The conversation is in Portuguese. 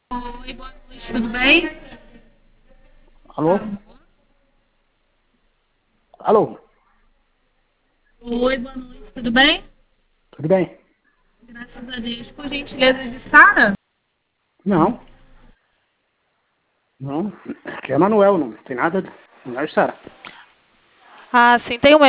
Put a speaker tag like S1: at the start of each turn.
S1: Oi, boa noite, tudo bem?
S2: Alô? Alô?
S1: Oi, boa noite, tudo bem?
S2: Tudo bem?
S1: Graças a Deus. Por gentileza de Sara?
S2: Não, não. Aqui é Manuel, não tem nada. Não é Sara.
S1: Ah, sim, tem uma